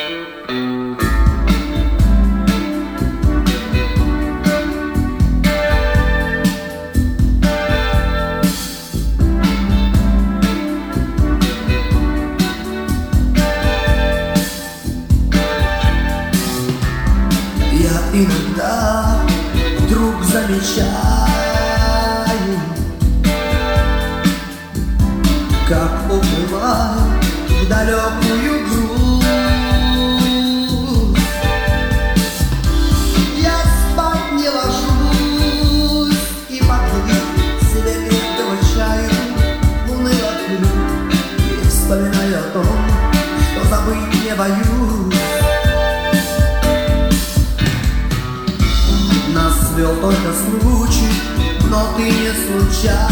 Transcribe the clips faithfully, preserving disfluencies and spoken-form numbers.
Иногда вдруг замечаю, как уплываю в далекую грусть. Я спать не ложусь и подлить себе крепкого чаю уныло курю и вспоминаю о том, что забыть не боюсь. Нас свел только случай, но ты не случайно.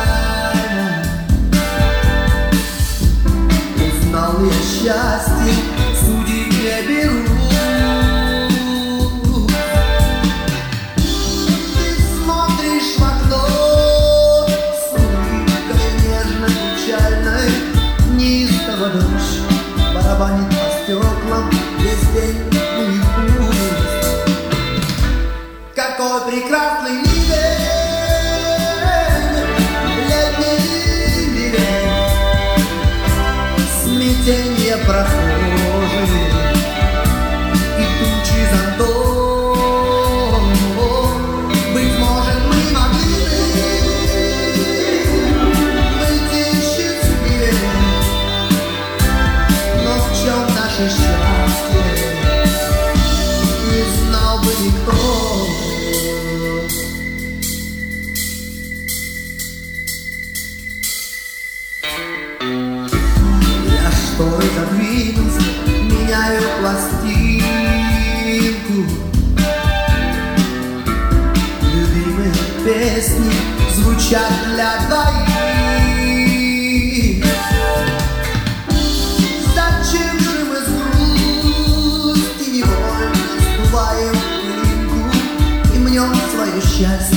Узнал я счастье, судить не беру. Ты смотришь в окно с улыбкой нежно-печальной. Неистово дождь барабанит по стеклам весь день наяву. Какой прекрасный день, летний день, смятенье прохожих и тучи зонтов. Быть может, мы могли выйти счастливее, но в чем наше счастье, не знал бы никто. Шторы задвинулся, меняю пластинку. Любимые песни звучат для двоих. Зачем же мы с грусти невольно сдуваем пылинку и мнем свое счастье?